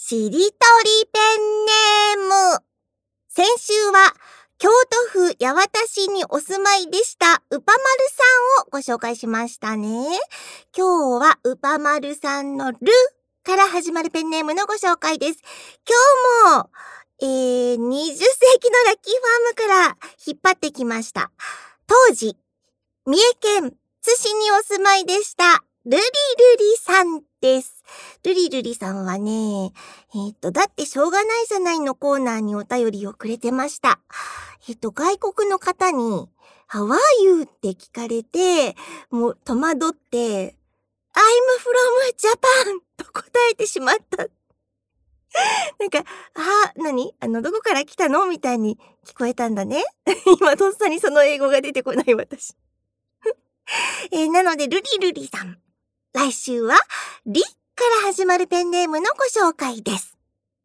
しりとりペンネーム。先週は京都府八幡市にお住まいでしたうぱまるさんをご紹介しましたね。今日はうぱまるさんのるから始まるペンネームのご紹介です。今日も、20世紀のラッキーファームから引っ張ってきました。当時、三重県津市にお住まいでしたルリルリさんです。ルリルリさんはね、だってしょうがないじゃないのコーナーにお便りをくれてました。外国の方に How are you? って聞かれて、もう戸惑って、I'm from Japan と答えてしまった。なんか、どこから来たのみたいに聞こえたんだね。今とっさにその英語が出てこない私。なのでルリルリさん、来週はリから始まるペンネームのご紹介です。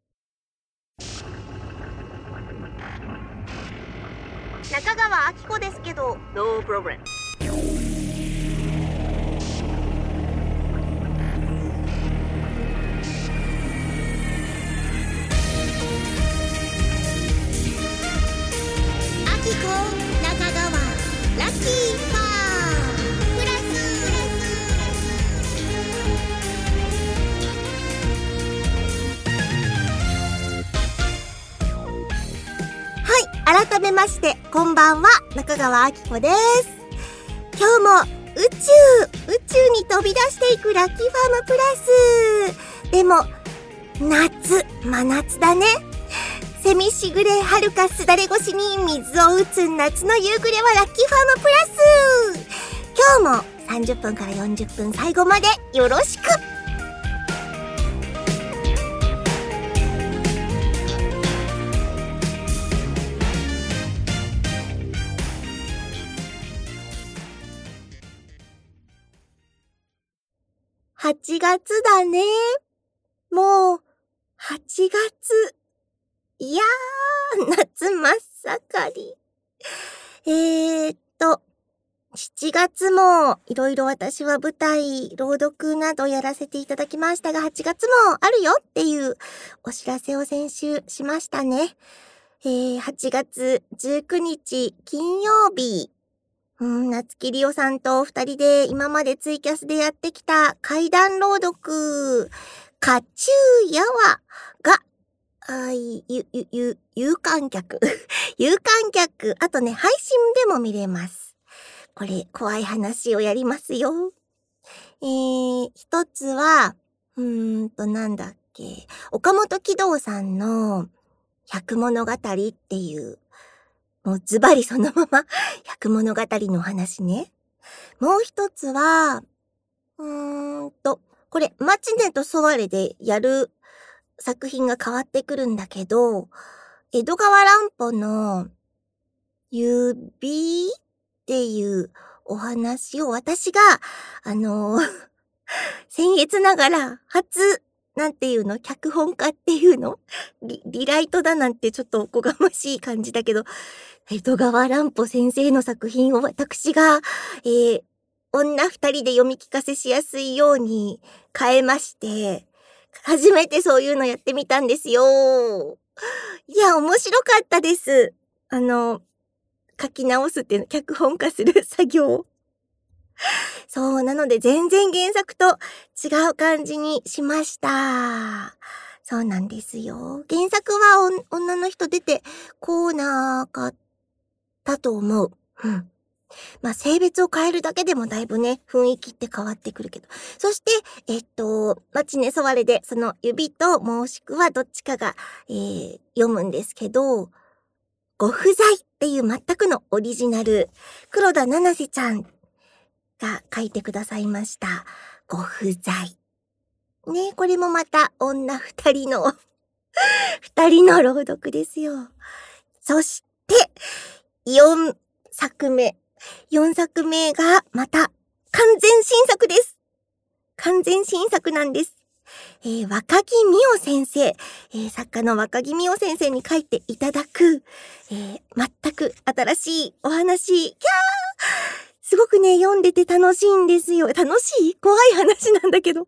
中川明子ですけど、ノープロブレム。明子、中川、ラッキーファープラス。はい、改めましてこんばんは、中川明子です。今日も宇宙に飛び出していくラッキーファームプラス。でも真夏だね。セミしぐれはるかすだれ越しに水を打つ夏の夕暮れはラッキーファームプラス。今日も30分から40分最後までよろしく。8月だね。もう8月。いやー、夏真っ盛り。7月もいろいろ私は舞台、朗読などやらせていただきましたが、8月もあるよっていうお知らせを先週しましたね。8月19日金曜日、夏木りおさんと2人で今までツイキャスでやってきた怪談朗読、カチューヤワが有観客あとね、配信でも見れます。これ怖い話をやりますよ。一つはなんだっけ、岡本喜道さんの百物語っていう、もうズバリそのまま百物語の話ね。もう一つはこれマチネとソワレでやる作品が変わってくるんだけど、江戸川乱歩の指っていうお話を私が、僭越ながら初、脚本家っていうのリライトだなんてちょっとおこがましい感じだけど、江戸川乱歩先生の作品を私が、女2人で読み聞かせしやすいように変えまして、初めてそういうのやってみたんですよ。いや、面白かったです。書き直すっていうの、脚本化する作業。そう、なので全然原作と違う感じにしました。そうなんですよ。原作は女の人出てこなかったと思う。性別を変えるだけでもだいぶね、雰囲気って変わってくるけど。そして、マチネソワレで、その指ともしくはどっちかが、読むんですけど、ご不在っていう全くのオリジナル、黒田七瀬ちゃんが書いてくださいました。ご不在。ね、これもまた女二人の朗読ですよ。そして、4作目がまた完全新作です。完全新作なんです。若木美緒先生、作家の若木美緒先生に書いていただく、全く新しいお話。すごくね、読んでて楽しいんですよ。楽しい？怖い話なんだけど。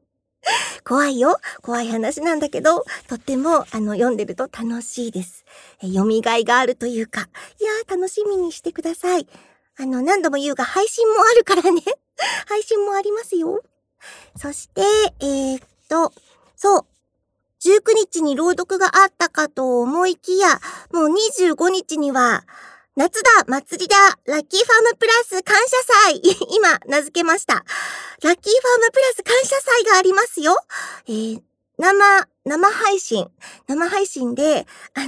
怖いよ。怖い話なんだけど、とっても、読んでると楽しいです。読みがいがあるというか、いやー、楽しみにしてください。何度も言うが、配信もあるからね。配信もありますよ。そして、そう。19日に朗読があったかと思いきや、もう25日には、夏だ祭りだラッキーファームプラス感謝祭今、名付けました。ラッキーファームプラス感謝祭がありますよ。生配信で、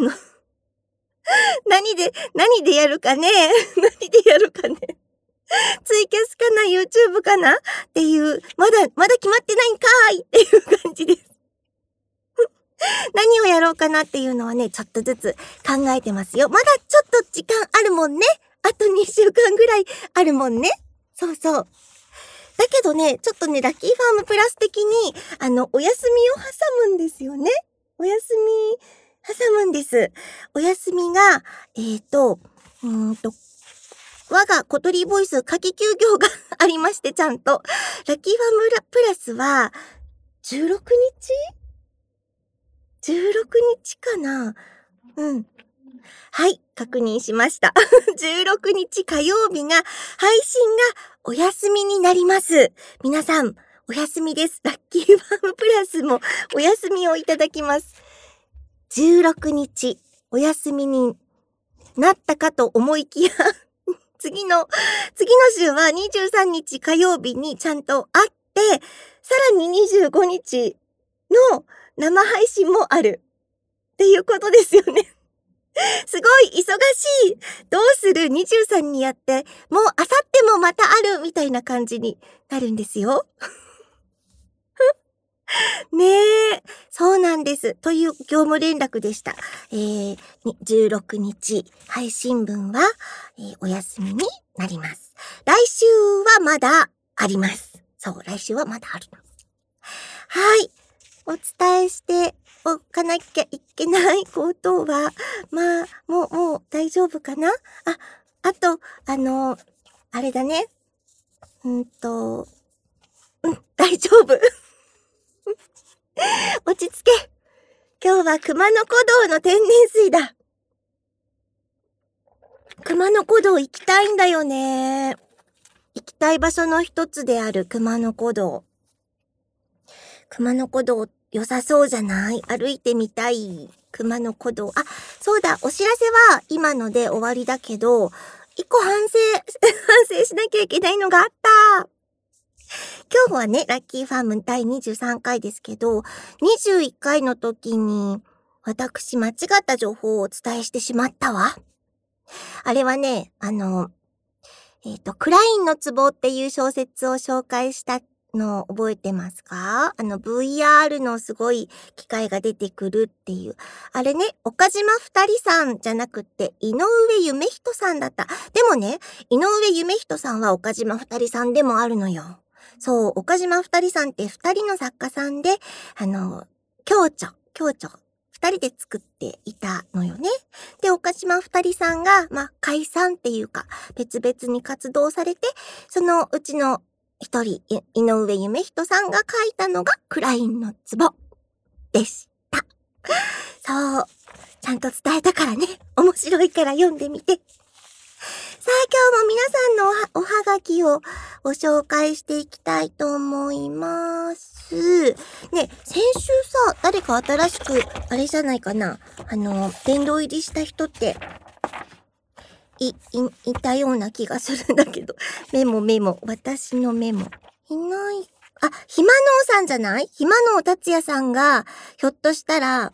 何でやるかね何でやるかねツイキャスかな ?YouTube かなっていう、まだ決まってないんかーいっていう感じです。何をやろうかなっていうのはね、ちょっとずつ考えてますよ。まだちょっと時間あるもんね。あと2週間ぐらいあるもんね。そうそう。だけどね、ちょっとね、ラッキーファームプラス的に、お休みを挟むんですよね。お休み挟むんです。お休みが、我が小鳥ボイス夏季休業がありまして、ちゃんと。ラッキーファームプラスは、16日かな？うん。はい、確認しました。16日火曜日が、配信がお休みになります。皆さん、お休みです。ラッキーファームプラスもお休みをいただきます。16日、お休みになったかと思いきや、次の週は23日火曜日にちゃんとあって、さらに25日の生配信もある。っていうことですよね。すごい忙しい。どうする ?23 にやって、もうあさってもまたあるみたいな感じになるんですよ。ねえ。そうなんです。という業務連絡でした。16日配信分は、お休みになります。来週はまだあります。そう、来週はまだある。はい。お伝えしておかなきゃいけないことは、まあ、もう大丈夫かな？あと、あれだね。大丈夫。落ち着け。今日は熊野古道の天然水だ。熊野古道行きたいんだよね。行きたい場所の一つである熊野古道。熊野古道良さそうじゃない？歩いてみたい。熊野古道。そうだ、お知らせは今ので終わりだけど、一個反省しなきゃいけないのがあった。今日はね、ラッキーファーム第23回ですけど、21回の時に、私間違った情報をお伝えしてしまったわ。あれはね、クラインの壺っていう小説を紹介したの覚えてますか？VR のすごい機械が出てくるっていう。あれね、岡島二人さんじゃなくって、井上夢人さんだった。でもね、井上夢人さんは岡島二人さんでもあるのよ。そう、岡島二人さんって二人の作家さんで、共著、二人で作っていたのよね。で、岡島二人さんが、解散っていうか、別々に活動されて、そのうちの一人、井上夢人さんが書いたのがクラインの壺でした。そう。ちゃんと伝えたからね。面白いから読んでみて。さあ、今日も皆さんのおはがきをご紹介していきたいと思います。ね、先週さ、誰か新しく、あれじゃないかな。殿堂入りした人って、いたような気がするんだけど。メモ。私のメモ。いない。ひまのうさんじゃない？ひまのう達也さんが、ひょっとしたら、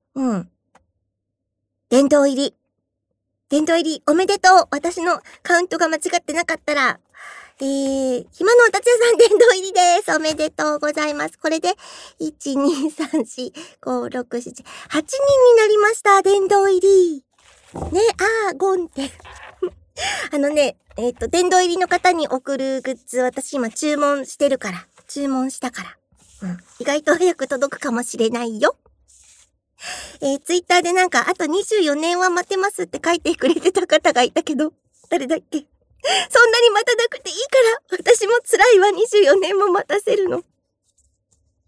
殿堂入りおめでとう。私のカウントが間違ってなかったら、ひまのう達也さん殿堂入りです。おめでとうございます。これで、1、2、3、4、5、6、7、8人になりました。殿堂入り。ね、ゴンって。殿堂入りの方に送るグッズ、私今注文したから。意外と早く届くかもしれないよ。ツイッターであと24年は待てますって書いてくれてた方がいたけど、誰だっけ？そんなに待たなくていいから、私も辛いわ、24年も待たせるの。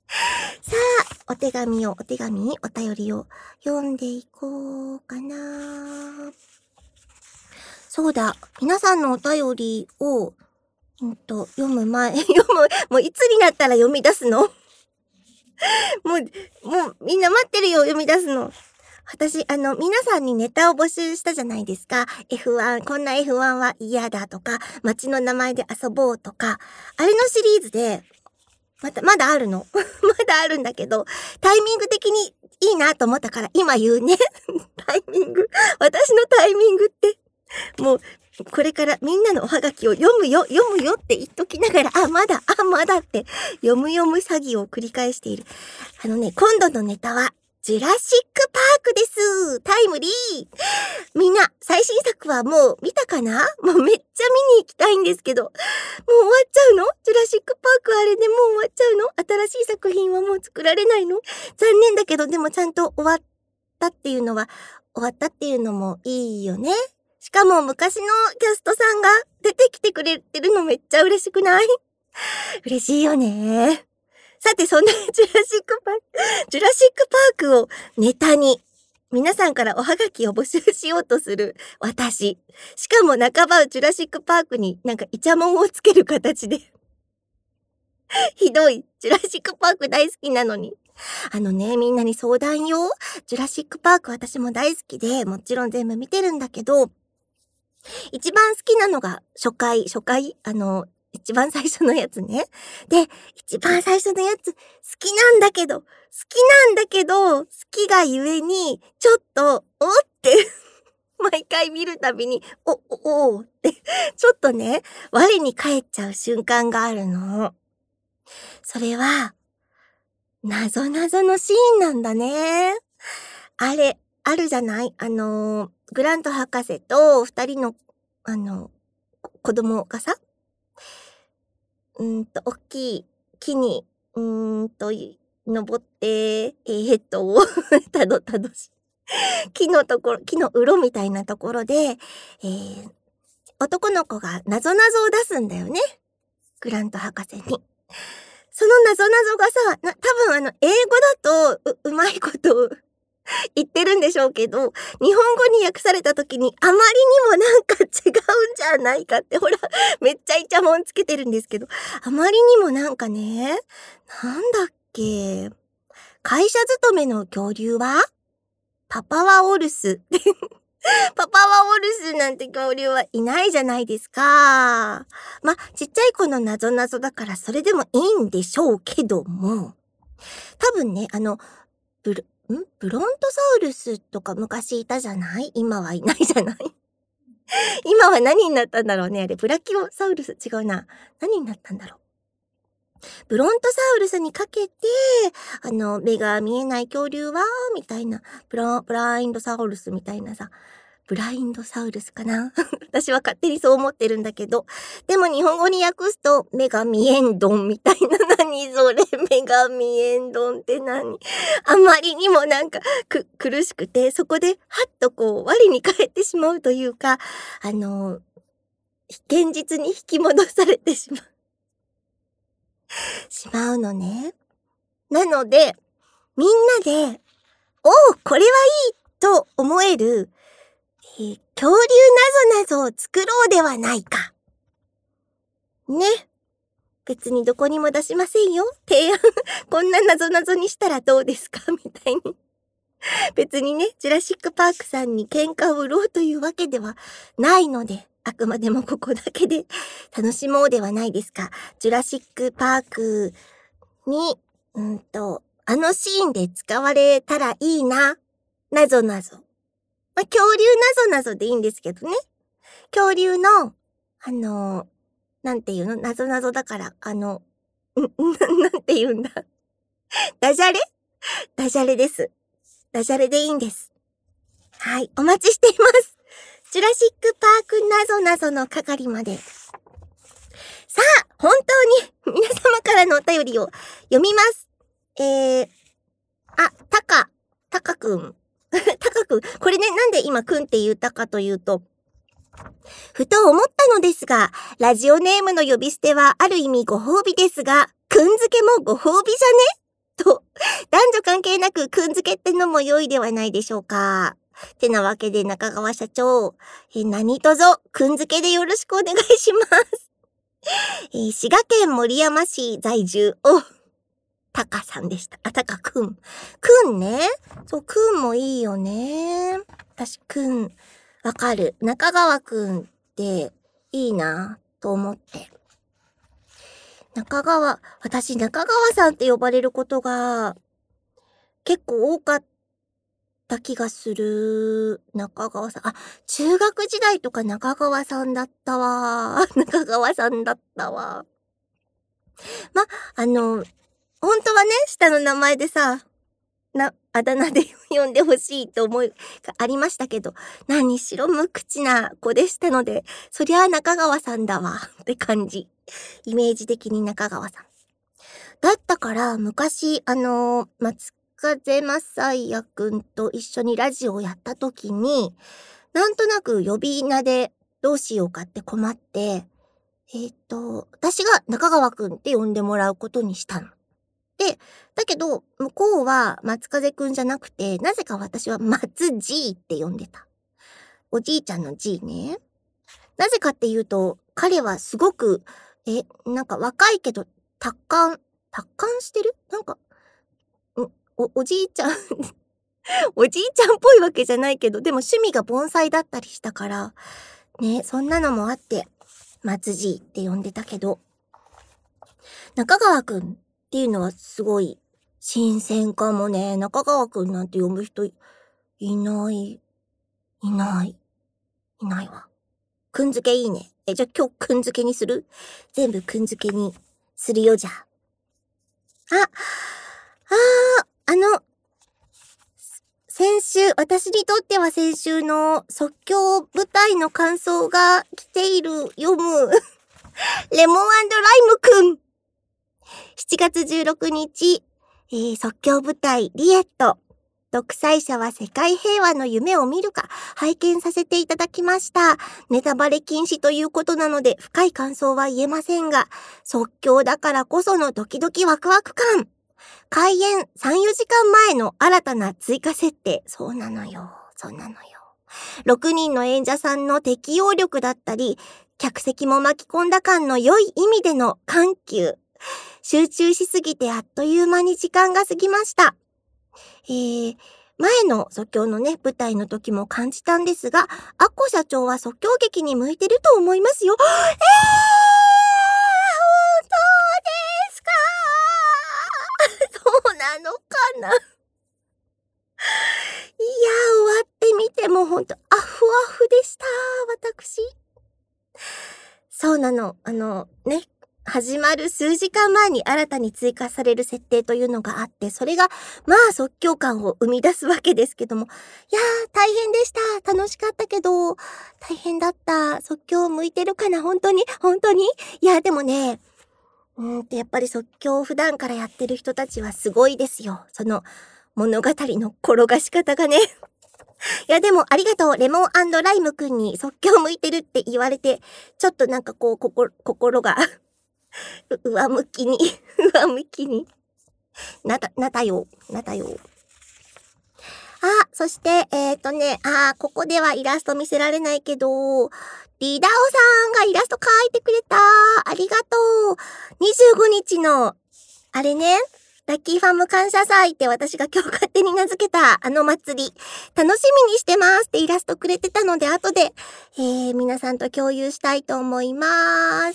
さあ、お便り、お便りを読んでいこうかな。そうだ、皆さんのお便りを、読む前、もういつになったら読み出すのもうみんな待ってるよ、読み出すの。私、皆さんにネタを募集したじゃないですか。F1、こんな F1 は嫌だとか、街の名前で遊ぼうとか、あれのシリーズで、まだあるの。まだあるんだけど、タイミング的にいいなと思ったから今言うね。タイミング。私のタイミングって、もう、これからみんなのおはがきを読むよって言っときながら、まだって読む詐欺を繰り返している。今度のネタは、ジュラシックパークです。タイムリー。みんな、最新作はもう見たかな？もうめっちゃ見に行きたいんですけど。もう終わっちゃうの？ジュラシックパークあれでもう終わっちゃうの？新しい作品はもう作られないの？残念だけど、でもちゃんと終わったっていうのもいいよね。しかも昔のキャストさんが出てきてくれてるのめっちゃ嬉しくない？嬉しいよね。さて、そんなジュラシックパークをネタに、皆さんからおはがきを募集しようとする私。しかも半ばジュラシックパークになんかイチャモンをつける形で。ひどい。ジュラシックパーク大好きなのに。みんなに相談よ。ジュラシックパーク私も大好きで、もちろん全部見てるんだけど、一番好きなのが初回、一番最初のやつね。で、一番最初のやつ、好きなんだけど、好きがゆえに、ちょっと、おって毎回見るたびに、おって、ちょっとね、我に返っちゃう瞬間があるの。それは、謎のシーンなんだね。あれ、あるじゃない？グラント博士と二人の、子供がさ、大きい木に、登って、木の鱗みたいなところで、男の子が謎を出すんだよね。グラント博士に。その謎がさ、多分英語だとうまいこと言ってるんでしょうけど、日本語に訳された時にあまりにもなんか違うんじゃないかって、ほら、めっちゃイチャモンつけてるんですけど、あまりにもなんかね、なんだっけ、会社勤めの恐竜はパパワオルス。パパワオルスなんて恐竜はいないじゃないですか。ちっちゃい子の謎だからそれでもいいんでしょうけども、多分ね、ブロントサウルスとか昔いたじゃない？今はいないじゃない？今は何になったんだろうね。あれ、ブラキオサウルス、違うな。何になったんだろう。ブロントサウルスにかけて、目が見えない恐竜は、みたいな、ブラインドサウルスみたいなさ、ブラインドサウルスかな私は勝手にそう思ってるんだけど、でも日本語に訳すと、目が見えんどんみたいな、何それ、目が見えんどんって何？あまりにもなんか苦しくて、そこではっとこう、我に返ってしまうというか、現実に引き戻されてしまうのね。なので、みんなで、これはいいと思える、恐竜なぞを作ろうではないか。ね。別にどこにも出しませんよ。提案。こんななぞにしたらどうですかみたいに。別にね、ジュラシックパークさんに喧嘩を売ろうというわけではないので、あくまでもここだけで楽しもうではないですか。ジュラシックパークに、あのシーンで使われたらいいな。なぞ。恐竜なぞでいいんですけどね。恐竜の、なんていうの？なぞだから、なんて言うんだ。ダジャレです。ダジャレでいいんです。はい、お待ちしています。ジュラシックパークなぞの係まで。さあ、本当に皆様からのお便りを読みます。タカくん。これね、なんで今くんって言ったかというと、ふと思ったのですが、ラジオネームの呼び捨てはある意味ご褒美ですが、くん付けもご褒美じゃね？ 男女関係なくくんづけってのも良いではないでしょうか。てなわけで中川社長、何卒くんづけでよろしくお願いします。滋賀県守山市在住、タカさんでした。タカくん。くんね。そう、くんもいいよね。私くん、わかる。中川くんっていいなと思って。私中川さんって呼ばれることが結構多かった気がする。中川さん。中学時代とか中川さんだったわ。中川さんだったわ。本当はね、下の名前でさ、あだ名で呼んでほしいと思いがありましたけど、何しろ無口な子でしたので、そりゃあ中川さんだわって感じ。イメージ的に中川さん。だったから昔、松風正也くんと一緒にラジオをやった時に、なんとなく呼び名でどうしようかって困って、私が中川くんって呼んでもらうことにしたの。で、だけど、向こうは松風くんじゃなくて、なぜか私は松 G って呼んでた。おじいちゃんの G ね。なぜかっていうと、彼はすごく、なんか若いけど、達観してる？なんか、おじいちゃんおじいちゃんっぽいわけじゃないけど、でも趣味が盆栽だったりしたから、ね、そんなのもあって、松 G って呼んでたけど、中川くんっていうのはすごい新鮮かもね。中川くんなんて呼ぶ人いないわ。くんづけいいね。じゃあ今日くんづけにする？全部くんづけにするよ、じゃあ。先週、私にとっては先週の即興舞台の感想が来ている、読む。レモン&ライムくん。7月16日、即興舞台リエット。独裁者は世界平和の夢を見るか拝見させていただきました。ネタバレ禁止ということなので深い感想は言えませんが、即興だからこそのドキドキワクワク感。開演3、4時間前の新たな追加設定。そうなのよ。6人の演者さんの適応力だったり、客席も巻き込んだ感の良い意味での緩急。集中しすぎてあっという間に時間が過ぎました。前の即興のね、舞台の時も感じたんですが、アッコ社長は即興劇に向いてると思いますよ。本当ですか？そうなのかな？いや、終わってみてもほんと、アフアフでした、私。そうなの。ね、始まる数時間前に新たに追加される設定というのがあって、それが、即興感を生み出すわけですけども。いやー、大変でした。楽しかったけど、大変だった。即興向いてるかな？本当にいや、でもね、やっぱり即興を普段からやってる人たちはすごいですよ。その物語の転がし方がね。いやでもありがとう。レモン&ライムくんに即興向いてるって言われて、ちょっとなんかこう、心が上向きになったよ。そして、ここではイラスト見せられないけど、リダオさんがイラスト描いてくれた。ありがとう。25日の、あれね、ラッキーファーム感謝祭って私が今日勝手に名付けたあの祭り、楽しみにしてますってイラストくれてたので、後で、皆さんと共有したいと思います。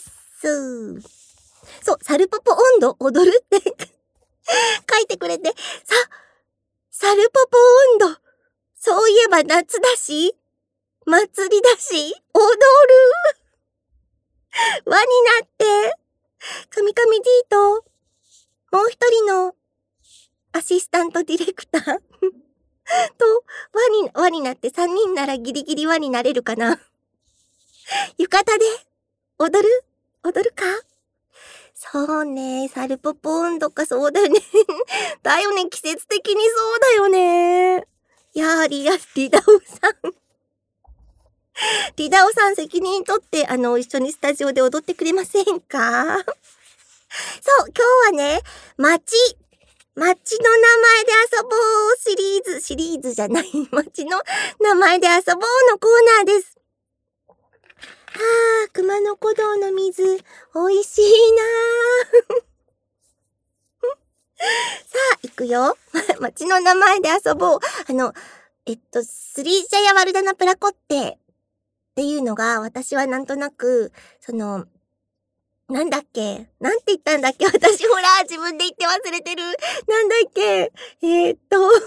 そう、サルポポ温度踊るって書いてくれて、サルポポ温度。そういえば夏だし、祭りだし、踊る。輪になって、カミカミ D と、もう一人のアシスタントディレクターと輪になって3人ならギリギリ輪になれるかな。浴衣で踊るか？そうね、サルポポ温度か、そうだよね。だよね、季節的にそうだよね。いやー、リダオさん。リダオさん責任取って、一緒にスタジオで踊ってくれませんか？そう、今日はね、街街の名前で遊ぼうシリーズじゃない。街の名前で遊ぼうのコーナーです。熊野古道の水、美味しいなさあ、行くよ。街の名前で遊ぼう。スリージャヤワルダナプラコッテっていうのが、私はなんとなく、なんだっけなんて言ったんだっけ私ほら、自分で言って忘れてる。なんだっけなんだっ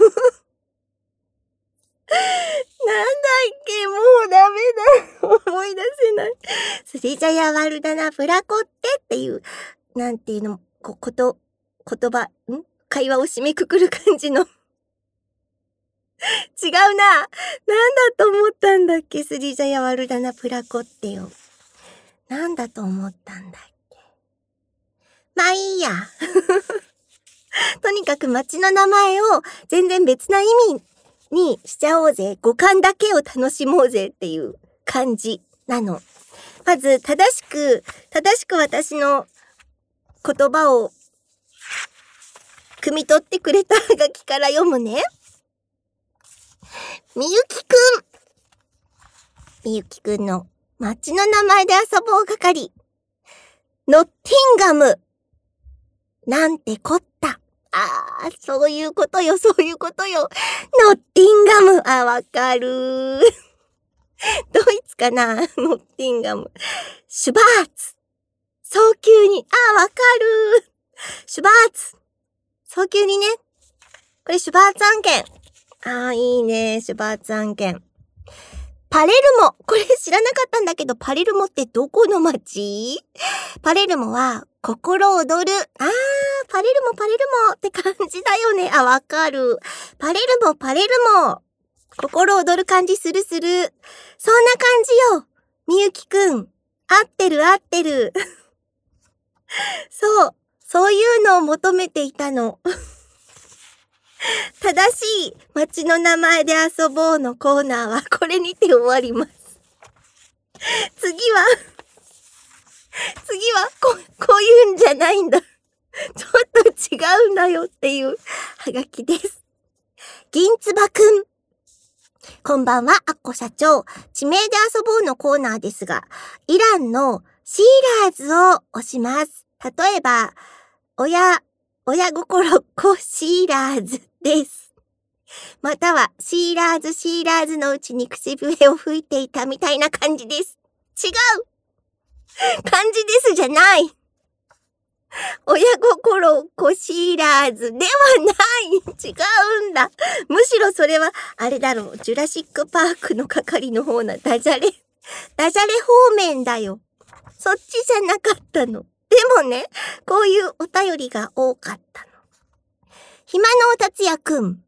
けもうダメだ。思い出せない。スリジャヤワルダナプラコッテっていう、なんていうの、言葉、会話を締めくくる感じの。違うな。なんだと思ったんだっけスリジャヤワルダナプラコッテよ。なんだと思ったんだっけまあいいや。とにかく街の名前を全然別な意味にしちゃおうぜ。五感だけを楽しもうぜっていう感じなの。まず正しく私の言葉を汲み取ってくれたはがきから読むね。みゆきくんの街の名前で遊ぼう係。ノッティンガム。なんてこった。そういうことよ。ノッティンガム。わかる。ドイツかなノッティンガム。シュバーツ。早急に。わかる。シュバーツ。早急にね。これシュバーツ案件。いいね。シュバーツ案件。パレルモ。これ知らなかったんだけど、パレルモってどこの町？パレルモは、心躍る。パレルモって感じだよね。わかる。パレルモ。心躍る感じする。そんな感じよ。みゆきくん。合ってる。そういうのを求めていたの。正しい街の名前で遊ぼうのコーナーはこれにて終わります。次はこういうんじゃないんだ。ちょっと違うんだよっていうはがきです。銀つばくん。こんばんは、アッコ社長。地名で遊ぼうのコーナーですが、イランのシーラーズを押します。例えば、親心子シーラーズです。または、シーラーズのうちに口笛を吹いていたみたいな感じです。違う感じですじゃない。親心子シーラーズではない。違うんだ。むしろそれは、あれだろう。ジュラシックパークの係の方なダジャレ方面だよ。そっちじゃなかったの。でもね、こういうお便りが多かったの。暇の達也くん。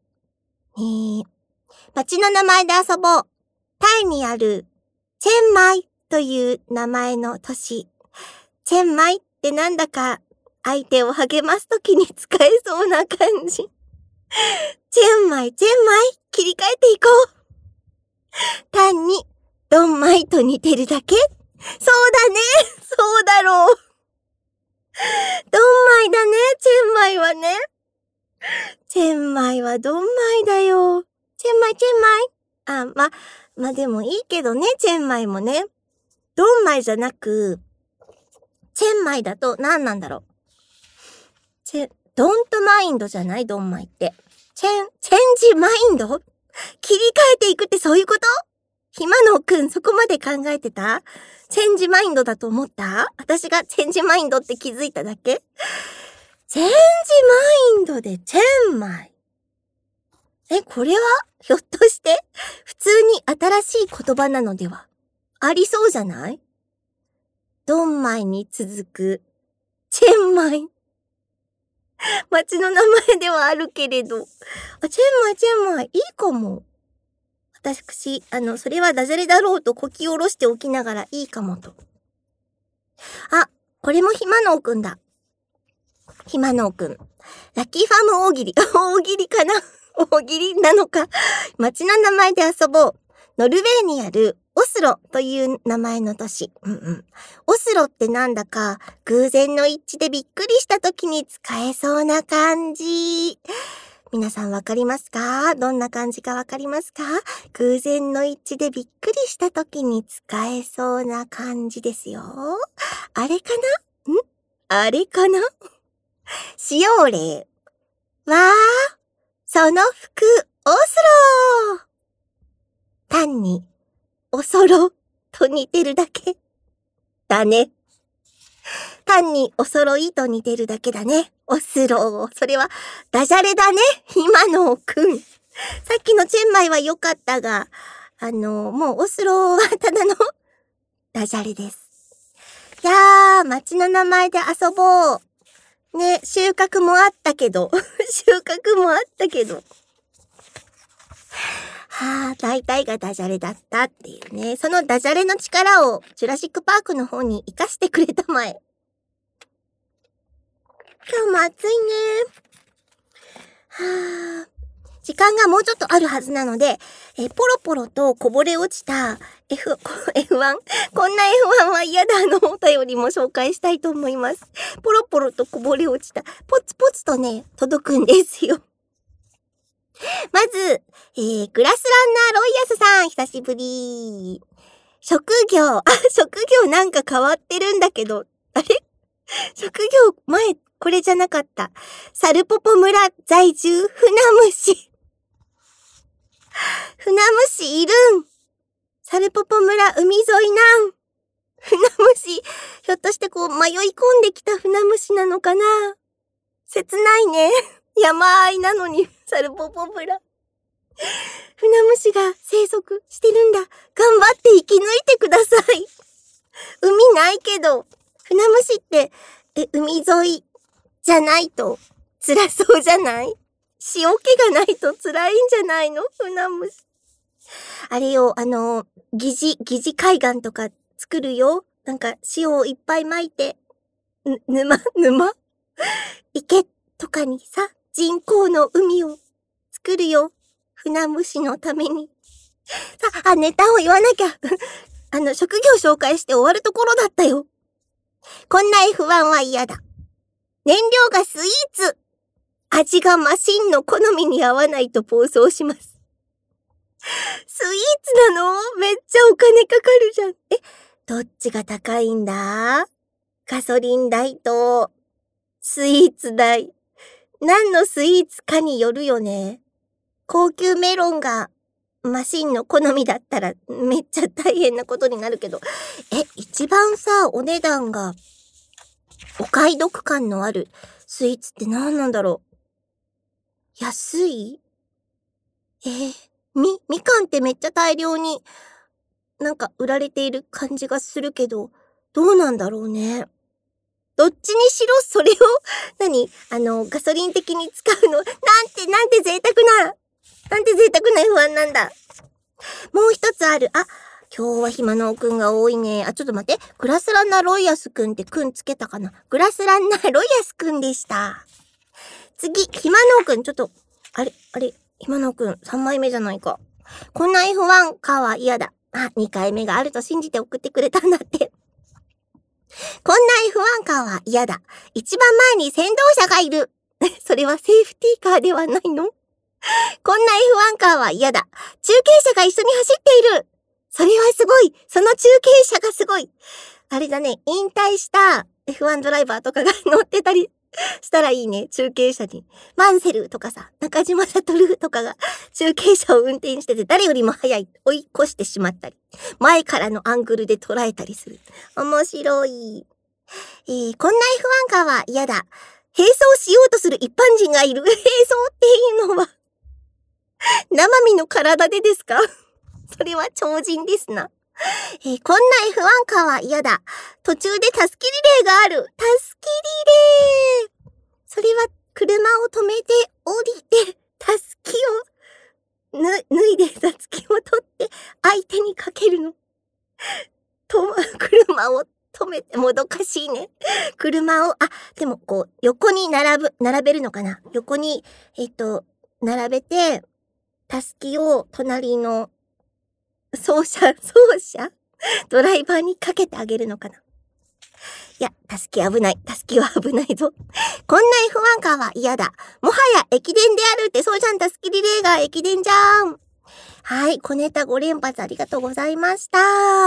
町の名前で遊ぼう。タイにある、チェンマイという名前の都市。チェンマイってなんだか、相手を励ますときに使えそうな感じ。チェンマイ、切り替えていこう。単に、ドンマイと似てるだけ？そうだね。そうだろう。ドンマイだね、チェンマイはね。チェンマイはドンマイだよ。チェンマイ。まあでもいいけどね、チェンマイもね。ドンマイじゃなく、チェンマイだと何なんだろう。ドントマインドじゃないドンマイって。チェンジマインド？切り替えていくってそういうこと？暇のくんそこまで考えてた？チェンジマインドだと思った？私がチェンジマインドって気づいただけ？チェンジマインドでチェンマイ。これはひょっとして普通に新しい言葉なのではありそうじゃない？ドンマイに続くチェンマイ。町の名前ではあるけれど。チェンマイ、いいかも。私、それはダジャレだろうとこき下ろしておきながらいいかもと。これも暇のくんだ。暇のくん。ラッキーファーム大喜利。大喜利かな？大喜利なのか。町の名前で遊ぼう。ノルウェーにあるオオスロという名前の都市。オスロってなんだか偶然の一致でびっくりした時に使えそうな感じ。皆さんわかりますか？どんな感じかわかりますか？偶然の一致でびっくりした時に使えそうな感じですよ。あれかな？あれかな？使用例。わー、その服、オスロ。単に、おそろと似てるだけ。だね。単にお揃いと似てるだけだね。オスロー。それはダジャレだね。今のくん。さっきのチェンマイは良かったが、もうオスローはただのダジャレです。いやー、街の名前で遊ぼう。ね、収穫もあったけど。収穫もあったけど。大体がダジャレだったっていうね。そのダジャレの力をジュラシックパークの方に活かしてくれたまえ。今日も暑いね。時間がもうちょっとあるはずなので、ポロポロとこぼれ落ちた F1、こんな F1 は嫌だのお便りも紹介したいと思います。ポロポロとこぼれ落ちた、ポツポツとね、届くんですよ。まず、グラスランナーロイヤスさん、久しぶり。職業なんか変わってるんだけど、あれ？職業、前、これじゃなかった。サルポポ村在住、船虫。船虫いるん。サルポポ村海沿いなん。船虫、ひょっとしてこう迷い込んできた船虫なのかな？切ないね。山あいなのに、サルポポ村。船虫が生息してるんだ。頑張って生き抜いてください。海ないけど、船虫って、海沿いじゃないと辛そうじゃない？塩気がないと辛いんじゃないの？船虫。あれよ、疑似海岸とか作るよ。なんか塩をいっぱい巻いて、沼池とかにさ、人工の海を作るよ。船虫のために。さあ、ネタを言わなきゃ。職業紹介して終わるところだったよ。こんな F1 は嫌だ。燃料がスイーツ。味がマシンの好みに合わないと暴走します。スイーツなの？めっちゃお金かかるじゃん。どっちが高いんだ？ガソリン代とスイーツ代。何のスイーツかによるよね。高級メロンがマシンの好みだったらめっちゃ大変なことになるけど。一番さ、お値段がお買い得感のあるスイーツって何なんだろう？安い？みかんってめっちゃ大量になんか売られている感じがするけど、どうなんだろうね。どっちにしろそれを、ガソリン的に使うの、なんて贅沢な不安なんだ。もう一つある。今日はひまのおくんが多いね。ちょっと待って。グラスランナーロイヤスくんってくんつけたかな？グラスランナーロイヤスくんでした。次、ひまのおくん、ちょっと、あれ、ひまのおくん、3枚目じゃないか。こんな F1 かは嫌だ。2回目があると信じて送ってくれたんだって。こんな F1 カーは嫌だ。一番前に先導車がいる。それはセーフティーカーではないの？こんな F1 カーは嫌だ。中継車が一緒に走っている。それはすごい。その中継車がすごい。あれだね、引退した F1 ドライバーとかが乗ってたりしたらいいね、中継車に。マンセルとかさ、中島悟とかが中継車を運転してて誰よりも早い追い越してしまったり、前からのアングルで捉えたりする。面白い。こんな F1 カーは嫌だ。並走しようとする一般人がいる。並走っていうのは生身の体でですか？それは超人ですな。こんな F1 カーは嫌だ。途中でタスキリレーがある。タスキリレー。それは車を止めて降りて、タスキを脱いでタスキを取って相手にかけるの。車を止めて、もどかしいね。車を、でもこう、横に並べるのかな？横に、並べて、タスキを隣の走者ドライバーにかけてあげるのかな。いや、助け危ない。助けは危ないぞ。こんな F1 カーは嫌だ。もはや駅伝であるって、そうじゃん、助けリレーが駅伝じゃん。はい、小ネタ5連発ありがとうございました。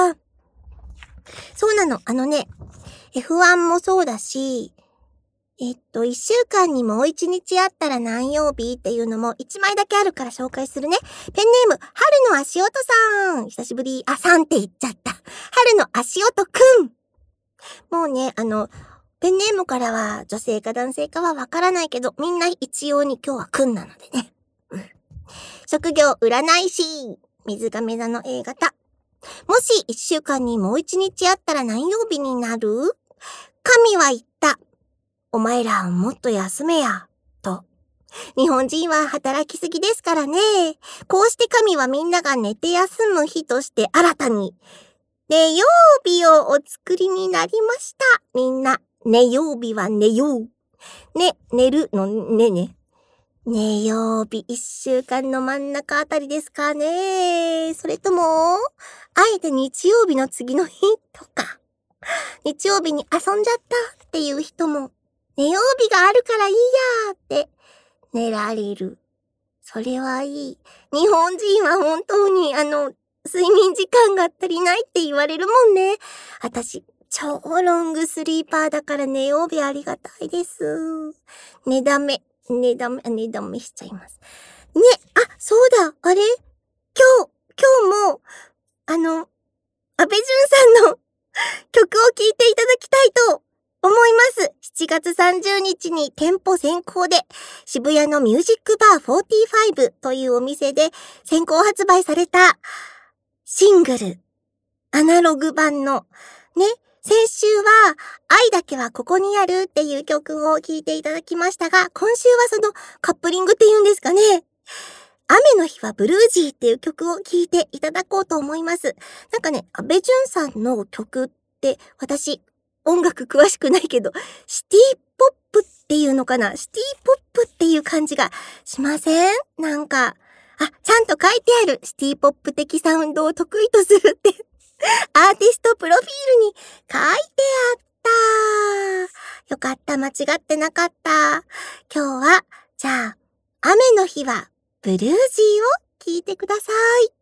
そうなの。F1 もそうだし、1週間にもう1日あったら何曜日っていうのも1枚だけあるから紹介するね。ペンネーム、春の足音さん。久しぶり。さんって言っちゃった。春の足音くん。もうね、ペンネームからは女性か男性かはわからないけど、みんな一様に今日はくんなのでね。職業占い師。水亀座の A 型。もし1週間にもう1日あったら何曜日になる？神は言った。お前らもっと休めや。と。日本人は働きすぎですからね。こうして神はみんなが寝て休む日として新たに、寝曜日をお作りになりました。みんな、寝曜日は寝よう。ね、寝るのね。寝曜日1週間の真ん中あたりですかね。それとも、あえて日曜日の次の日とか、日曜日に遊んじゃったっていう人も、寝曜日があるからいいやーって寝られる。それはいい。日本人は本当に睡眠時間が足りないって言われるもんね。私、超ロングスリーパーだから寝曜日ありがたいです。寝だめしちゃいます。ね、そうだ、あれ？今日も、安倍淳さんの曲を聴いていただきたいと思います。7月30日に店舗先行で渋谷のミュージックバー45というお店で先行発売されたシングル、アナログ版のね、先週は愛だけはここにあるっていう曲を聴いていただきましたが、今週はそのカップリングっていうんですかね。雨の日はブルージーっていう曲を聴いていただこうと思います。なんかね、安倍淳さんの曲って私音楽詳しくないけど、シティポップっていうのかな？シティポップっていう感じがしません？なんか、ちゃんと書いてある。シティポップ的サウンドを得意とするってアーティストプロフィールに書いてあった。よかった、間違ってなかった。今日は、じゃあ、雨の日はブルージーを聴いてください。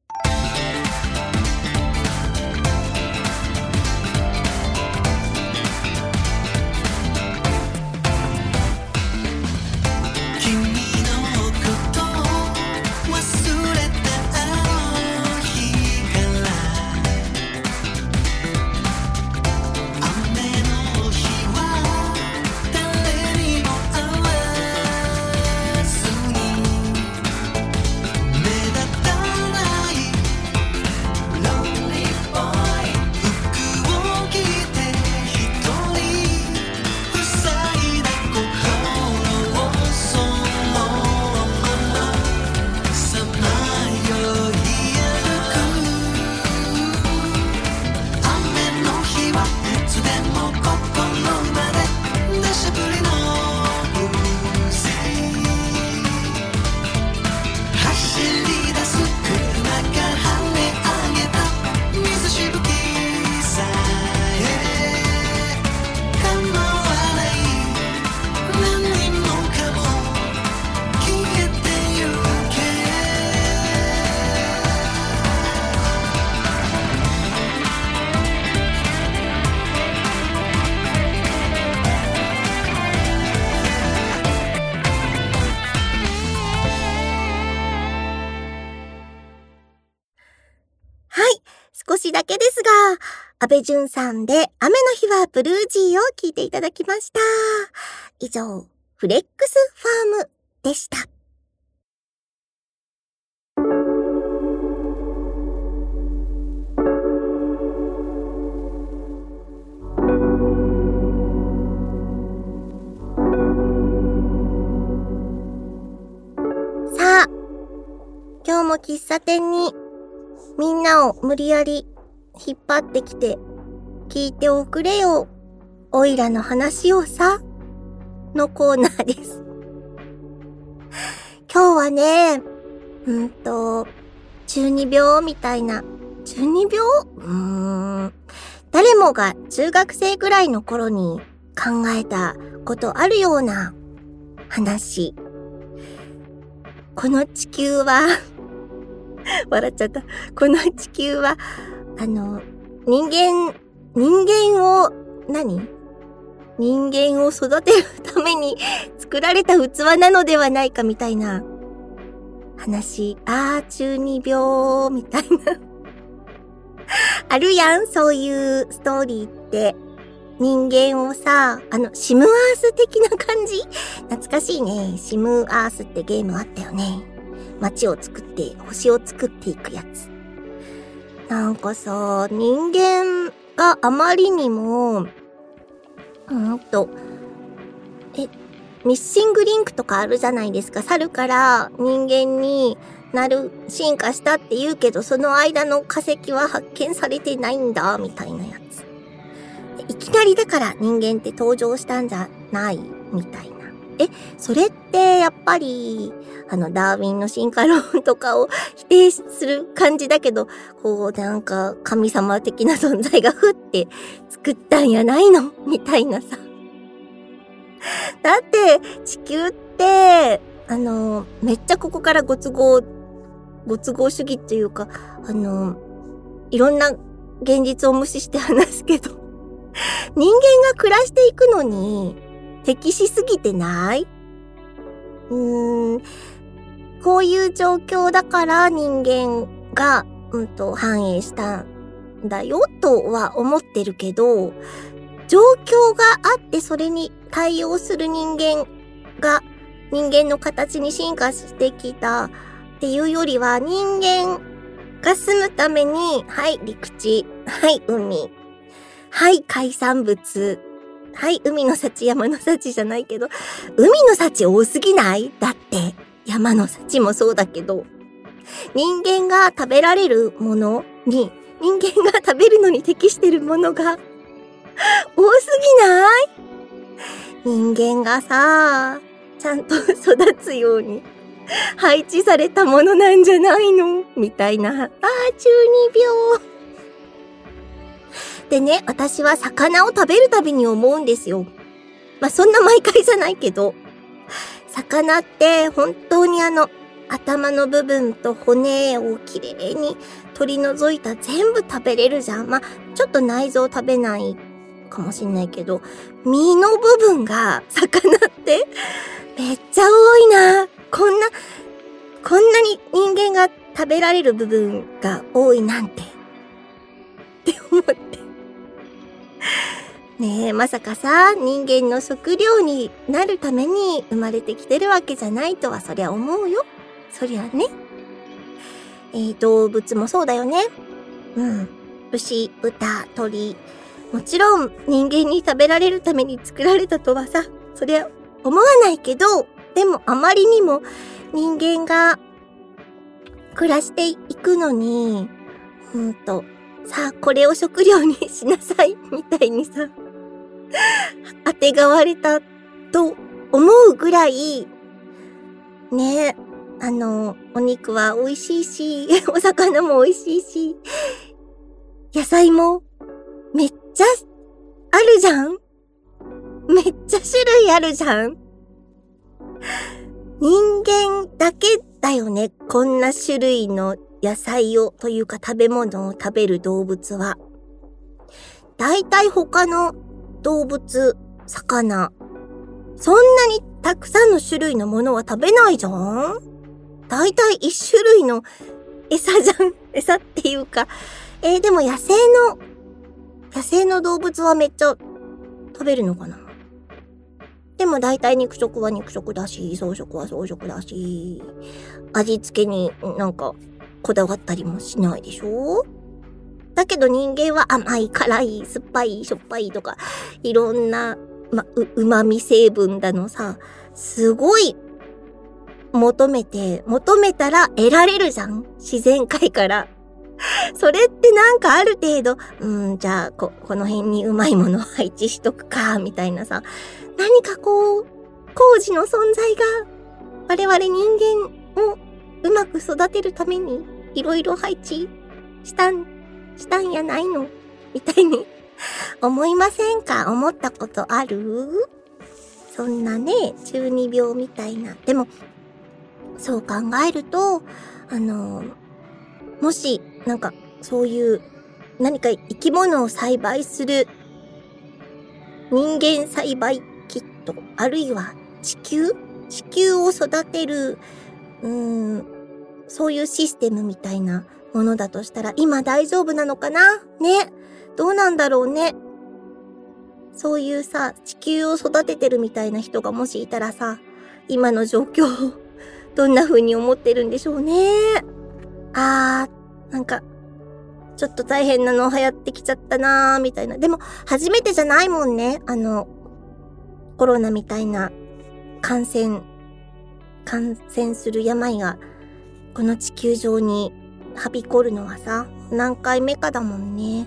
少しだけですが、安倍淳さんで雨の日はブルージーを聴いていただきました。以上、フレックスファームでした。さあ、今日も喫茶店にみんなを無理やり引っ張ってきて聞いておくれよ。おいらの話をさ、のコーナーです。今日はね、 中二病みたいな。中二病？誰もが中学生ぐらいの頃に考えたことあるような話。この地球は笑っちゃった。この地球は人間を育てるために作られた器なのではないかみたいな話。中二病みたいなあるやん、そういうストーリーって。人間をさ、シムアース的な感じ？懐かしいね。シムアースってゲームあったよね。街を作って、星を作っていくやつ。なんかさ、人間があまりにも、ミッシングリンクとかあるじゃないですか。猿から人間に進化したって言うけど、その間の化石は発見されてないんだ、みたいなやつ。いきなりだから人間って登場したんじゃないみたいな。それってやっぱり、ダーウィンの進化論とかを否定する感じだけど、なんか神様的な存在がふって作ったんやないのみたいなさ。だって地球って、めっちゃここからご都合主義っていうか、いろんな現実を無視して話すけど、人間が暮らしていくのに適しすぎてない？こういう状況だから人間が、繁栄したんだよとは思ってるけど、状況があってそれに対応する人間の形に進化してきたっていうよりは、人間が住むために、はい、陸地、はい、海、はい、海産物、はい、海の幸、山の幸じゃないけど、海の幸多すぎない？だって、山の幸もそうだけど、人間が食べられるものに、人間が食べるのに適してるものが多すぎない？人間がさ、ちゃんと育つように配置されたものなんじゃないの？みたいな。中二病。でね、私は魚を食べるたびに思うんですよ。そんな毎回じゃないけど、魚って本当に頭の部分と骨をきれいに取り除いた全部食べれるじゃん。ちょっと内臓食べないかもしんないけど、身の部分が魚ってめっちゃ多いな。こんなに人間が食べられる部分が多いなんてって思って。ねえ、まさかさ、人間の食料になるために生まれてきてるわけじゃないとはそりゃ思うよ。そりゃね。動物もそうだよね。牛、豚、鳥。もちろん人間に食べられるために作られたとはさ、そりゃ思わないけど、でもあまりにも人間が暮らしていくのに、さあこれを食料にしなさいみたいにさ、あてがわれたと思うぐらい、ね、お肉は美味しいし、お魚も美味しいし、野菜もめっちゃあるじゃん？めっちゃ種類あるじゃん？人間だけだよね、こんな種類の野菜をというか食べ物を食べる動物は。だいたい他の動物、魚、そんなにたくさんの種類のものは食べないじゃん？だいたい一種類の餌じゃん。餌っていうか、でも野生の動物はめっちゃ食べるのかな？でもだいたい肉食は肉食だし、草食は草食だし、味付けになんかこだわったりもしないでしょ？だけど人間は甘い、辛い、酸っぱい、しょっぱいとか、いろんな、旨味成分だのさ、すごい求めたら得られるじゃん？自然界から。それってなんかある程度、じゃあこの辺にうまいものを配置しとくか、みたいなさ、何か工事の存在が我々人間をうまく育てるためにいろいろ配置したんやないのみたいに思いませんか？思ったことある？そんなね、中二病みたいな。でも、そう考えると、もし、なんか、そういう、何か生き物を栽培する、人間栽培キット、あるいは地球を育てる、そういうシステムみたいなものだとしたら、今大丈夫なのかな？ね。どうなんだろうね。そういうさ、地球を育ててるみたいな人がもしいたらさ、今の状況をどんな風に思ってるんでしょうね。なんか、ちょっと大変なの流行ってきちゃったなーみたいな。でも、初めてじゃないもんね。コロナみたいな感染する病が、この地球上にはびこるのはさ、何回目かだもんね。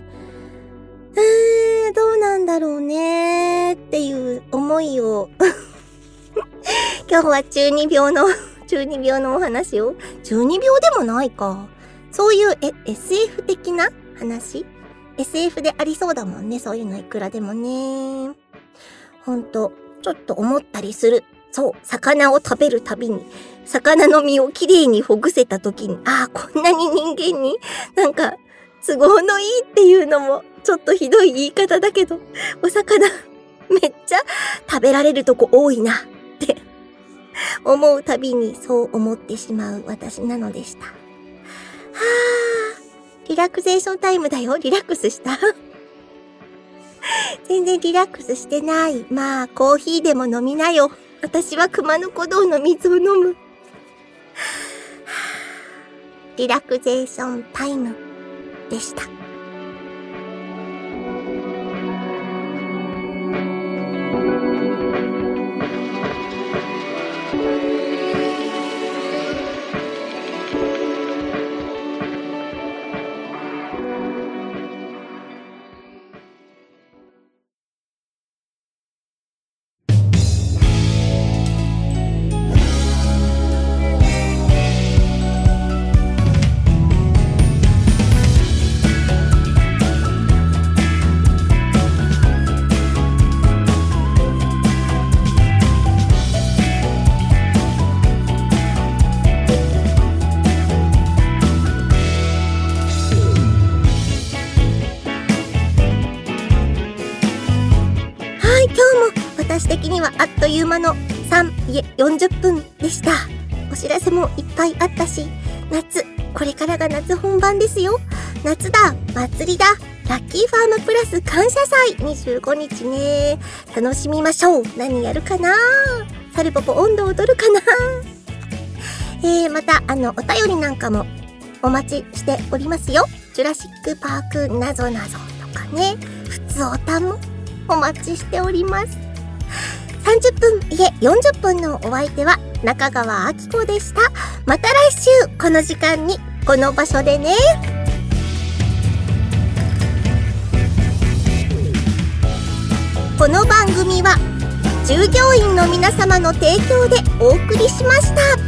どうなんだろうねーっていう思いを今日は中二病のお話を。中二病でもないか。そういう、SF 的な話？ SF でありそうだもんね。そういうのいくらでもね。ほんと、ちょっと思ったりする。そう、魚を食べるたびに、魚の身をきれいにほぐせた時に、こんなに人間になんか都合のいいっていうのもちょっとひどい言い方だけど、お魚めっちゃ食べられるとこ多いなって思うたびにそう思ってしまう私なのでした。リラクゼーションタイムだよ。リラックスした全然リラックスしてない。まあ、コーヒーでも飲みなよ。私は熊野古道の水を飲む。リラクゼーションタイムでした。私的にはあっという間の40分でした。お知らせもいっぱいあったし、夏、これからが夏本番ですよ。夏だ、祭りだ、ラッキーファームプラス感謝祭25日ね。楽しみましょう。何やるかな？サルポポ温度踊るかな？またお便りなんかもお待ちしておりますよ。ジュラシックパークなぞなぞとかね、ふつおたもお待ちしております。30分、40分のお相手は中川明子でした。また来週この時間にこの場所でね。この番組は従業員の皆様の提供でお送りしました。